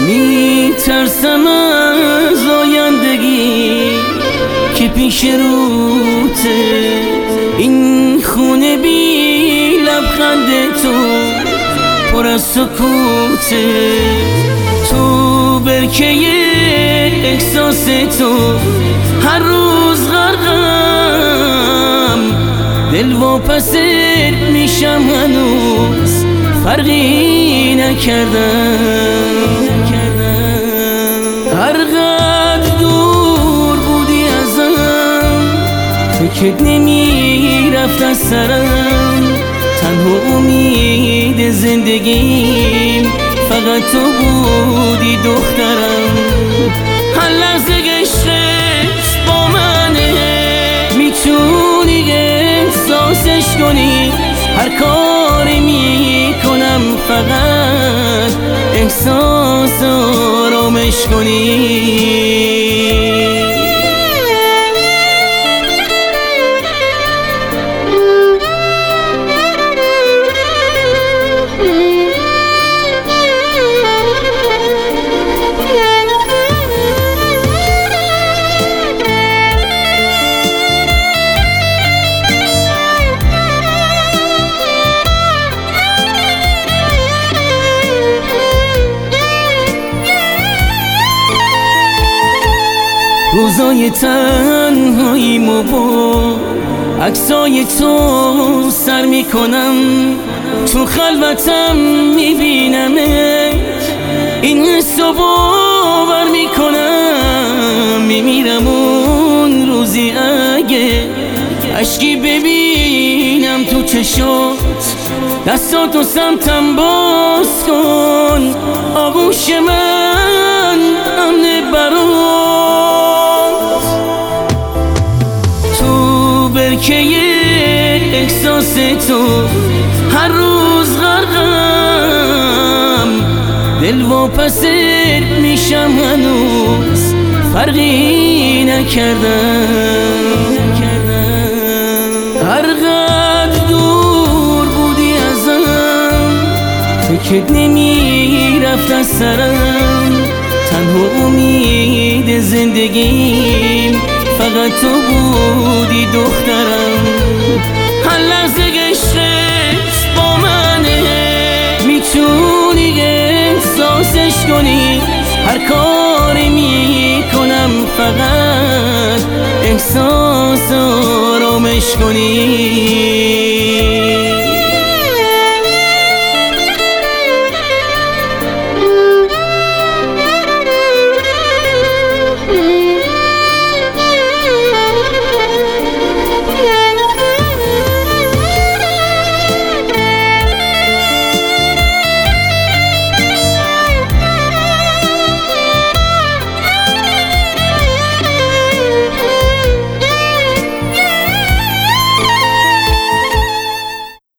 میترسم از آیندگی که پیش روته، این خونه بی لبخند تو پر از سکوته. تو برکه احساس تو هر روز غرقم، دل واپست میشم هنوز فرقی نکردم. هر قدر دور بودی ازم، فکرت نمیرفت از سرم. تنها امید زندگیم فقط تو بودی دخترم. هر لحظه عشقت با منه، میتونی احساسش کنی. هر کاری میکنم فقط احساس آرامش کنی. روزای تنهاییمو با عکسای تو سر میکنم، تو خلوتم میبینمت، این حسو باور میکنم. میمیرم اون روزی اگه اشکی ببینم تو چشات. دستاتو سمتم باز کن، آغوش من امن برات. تو برکه احساس تو هر روز غرقم، دل واپست میشم هنوز فرقی نکردم. هر قدر دور بودی ازم، فکرت نمیرفت از سرم. تنها امید زندگیم فقط تو بودی دخترم. هر لحظه عشقت با منه، میتونی احساسش کنی. هر کاری میکنم فقط احساس آرامش کنی.